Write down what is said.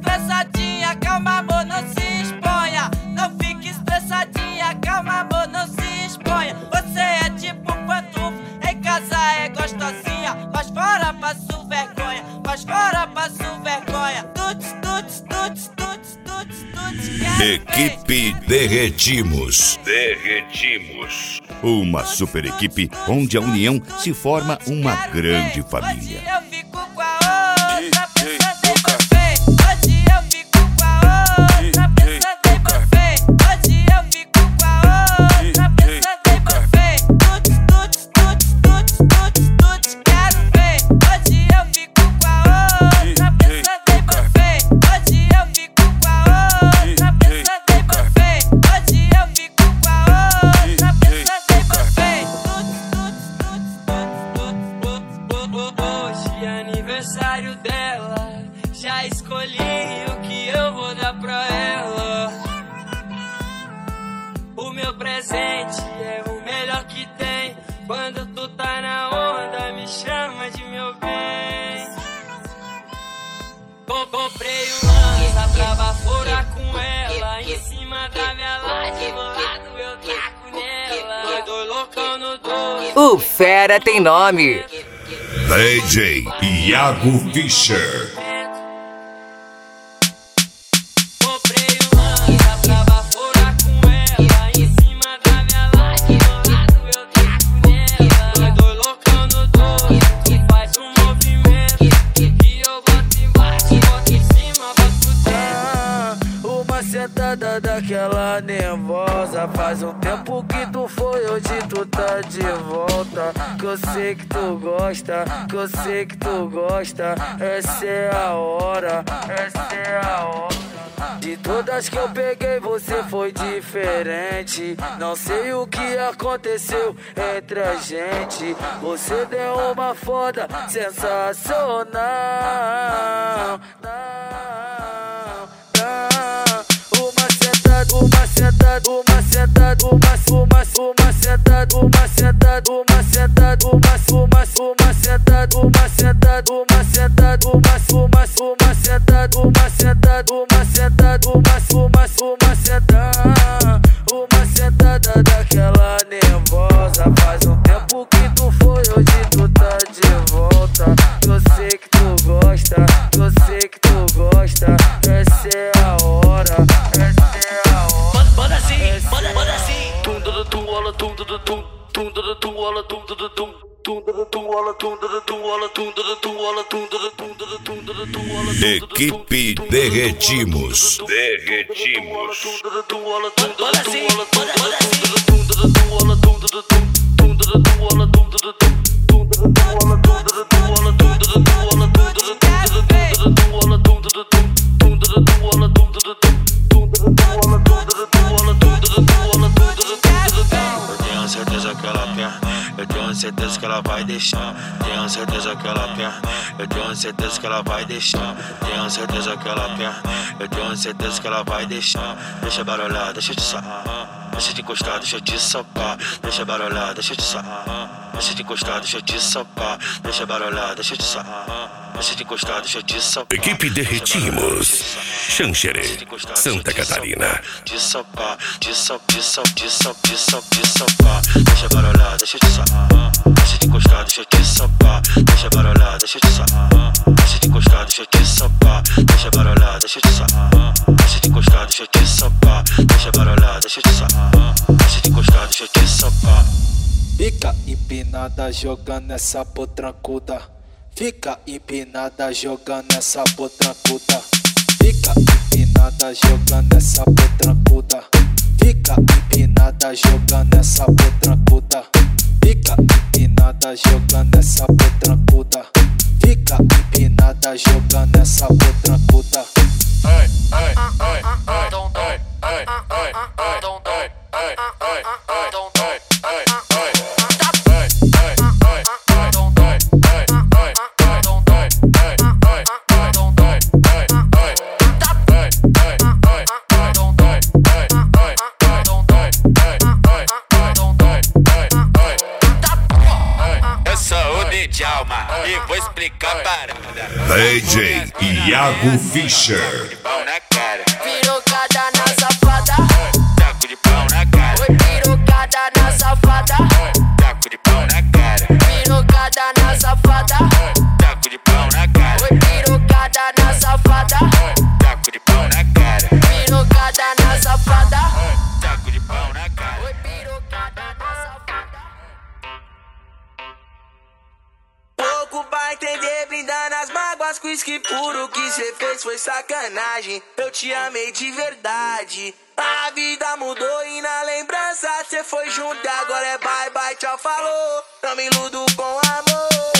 estressadinha, calma amor, não se exponha. Não fique estressadinha, calma amor, não se exponha. Você é tipo pantufo, em casa é gostosinha, mas fora passo vergonha, mas fora passo vergonha. Tuts, tuts, tuts, tuts, tuts, tuts. Equipe Derretimos. Derretimos. Uma super equipe onde a união se forma uma grande família. Hoje eu fico com a outra, pensando em você. Hoje eu fico com a outra, pensando em você. Hoje eu fico com a outra, pensando em você. Tuts, tuts, tuts, tuts, tuts, tuts, quero ver. Hoje eu fico com a outra, pensando em você. Hoje eu fico com a outra, pensando em você. Hoje eu fico com a outra, pensando em você. Hoje é aniversário dela, já escolhi o que eu vou dar pra ela. O meu presente é o melhor que tem. Quando tu tá na onda, me chama de meu bem. Comprei um lança pra baforar com ela. Em cima da minha laje, do lado eu taco nela. Tô loucão no doce. O fera tem nome. DJ Iago Fischer. Comprei um lança pra baforar com ela. Em cima da minha laje, do lado eu taco nela. Tô loucão no doce. Faz um movimento que eu boto embaixo, boto em cima, boto dentro. Uma sentada daquela nervosa. Faz um tempo que tu foi, hoje tu tá de volta. Que eu sei que tu gosta, que eu sei que tu gosta. Essa é a hora, essa é a hora. De todas que eu peguei, você foi diferente. Não sei o que aconteceu entre a gente. Você deu uma foda sensacional. Uma sentada, uma sentada, uma sentada, uma sentada, uma sentada, uma sentada, uma sentada, uma sentada, uma sentada, uma sentada, uma sentada, uma sentada, uma sentada, uma sentada daquela nervosa. Faz um tempo que tu foi, hoje tu tá de volta. Eu sei que tu gosta, eu sei que tu gosta. Essa é a hora, essa é a hora. Manda assim, manda assim. Tum tum tum ola tum tum tum tum tum tum ola tum tum tum tum tum ola tum tum ola tum tum ola tum tum ola. Equipe Derretimos. Derretimos. Manda assim, manda assim. Eu tenho certeza que ela vai deixar. Tenho certeza que ela quer. Eu tenho certeza que ela vai deixar. Tenho certeza que ela quer. Eu tenho certeza que ela vai deixar. Deixa barulhar, deixa de sarrar. Deixa de encostar, deixa de sopar. Deixa barulhar, deixa de sarrar. Deixa de encostar, deixa de sopar. Deixa barulhar, deixa de sarrar. Deixa de encostar, deixa de sopar. Equipe Derretimos. Xanxerê, Santa Catarina. De sopar, de sop, de sop, de sop, de sop, de sopar. Deixa barulhar, deixa de sarrar. Deixa de encostar, deixa de sopar. Deixa barulhar, deixa de sarrar. Deixa de encostar, deixa de sopar. Deixa barulhar, deixa de sarrar. Deixa de encostar, deixa de sopar. Deixa barulhar, deixa de sarrar. Deixa de encostar, deixa de sopar. Fica empinada jogando essa potrancuda. Fica empinada jogando essa potrancuda. Fica empinada jogando essa potrancuda. Fica empinada jogando essa potrancuda. Fica empinada jogando essa potrancuda. Fica empinada jogando essa potrancuda. Ai, ai, ai, ai, don't die. Ai, ai, ai, don't die. Ai, ai, ai, don't die. Ai, ai. De alma e vou explicar a parada. DJ Iago Fischer. juro que cê fez foi sacanagem. Eu te amei de verdade. A vida mudou e na lembrança cê foi junto. Agora é bye bye, tchau, falou. Não me iludo com amor.